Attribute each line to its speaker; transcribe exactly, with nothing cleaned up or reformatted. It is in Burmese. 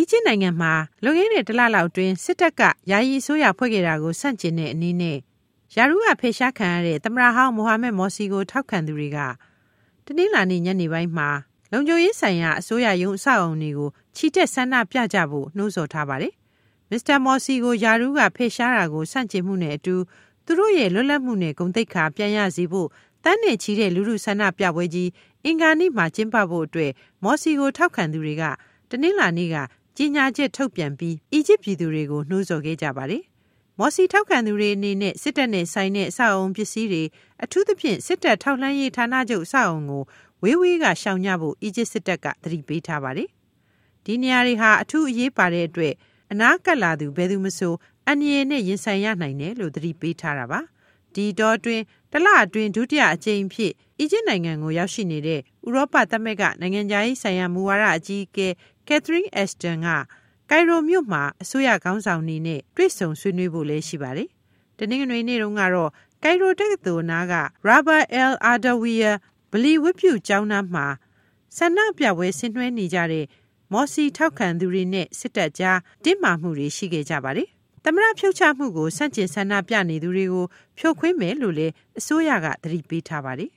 Speaker 1: ဂျစ်နိုင်ငံမှာလွန်ခဲ့တဲ့တလလောက်တွင်စစ်တပ်ကယာယီအစိုးရဖွဲ့ခဲ့တာကိုဆန့်ကျင်တဲ့အနေနဲ့ယာရူးကဖယ်ရှားခံရတဲ့သမ္မတဟောင်းမိုဟာမက်မော်စီကိုထောက်ခံသူတွေကတနင်္လာနေ့ညနေပိုင်းမှာလုံခြုံရေးဆိုင်ရာအစိုးရရုံးအဆောက်အုံတွေကိုချီတက်ဆန္ဒပြကြဖို့နှိုးဆော်ထားပါတယ်။မစ္စတာမော်စီကိုယာရူးကဖယ်ရှားတာကိုဆန့်ကျင်မှုနဲ့အတူသူတို့ရဲ့လွတ်လပ်မှုနဲ့ဂုဏ်သိက္ခာပြန်ရစေဖို့တန်းနဲ့ချီတဲ့လူထုဆန္ဒပြပွဲကြီးအင်္ဂါနေ့မှာကျင်းပဖို့အတွက်မော်စီကိုထောက်ခံသူတွေကတနင်္လာနေ့ကကြီးညာချက်ထုတ်ပြန်ပြီးအီဂျစ်ပြည်သူတွေကိုနှိုးဆော်ခဲ့ကြပါတယ်။မော်စီထောက်ခံသူတွေအနေနဲ့စစ်တပ်နဲ့ဆိုင်တဲ့အဆောက်အုံပစ္စည်းတွေအထူးသဖြင့်စစ်တပ်ထောက်လှမ်းရေးဌာနချုပ်အဆောက်အုံကိုဝေးဝေးကရှောင်ကြဖို့အီဂျစ်စစ်တပ်ကသတိပေးထားပါတယ်။ဒီနေရာတွေဟာအထူးအရေးပါတဲ့အတွက်အနားကပ်လာသူဘယ်သူမဆိုအန္တရာယ်နဲ့ရင်ဆိုင်ရနိုင်တယ်လို့သတိပေးထားတာပါ။ဒီတော့တွင်တလအတွင်းဒုတိယအကြိမ်ဖြစ်အီဂျစ်နိုင်ငံကိုရောက်ရှိနေတဲ့ဥရောပသမဂ္ဂနိုင်ငံခြားရေးဆိုင်ရာမူဝါဒအကြီးအကဲကက်သရင်းအက်စတန်ကကိုင်ရိုမြို့မှာအစိုးရခေါင်းဆောင်တွေနဲ့တွေ့ဆုံဆွေးနွေးဖို့လည်းရှိပါတယ်။တနင်္ဂနွေနေ့တုန်းကတော့ကိုင်ရိုတက္ကသိုလ်နားကရာဘာအယ်အာဒါဝီယာဗလီဝတ်ပြုကျောင်းသားမှာဆန္ဒပြပွဲဆင်နွှဲနေကြတဲ့မော်စီထောက်ခံသူတွေနဲ့စစ်တပ်ကြားတင်းမာမှုတွေရှိခဲ့ကြပါတယ်။သမ္မတဖြုတ်ချမှုကိုဆန့်ကျင်ဆန္ဒပြနေသူတွေကိုဖြိုခွင်းမယ်လို့လည်းအစိုးရကသတိပေးထားပါတယ်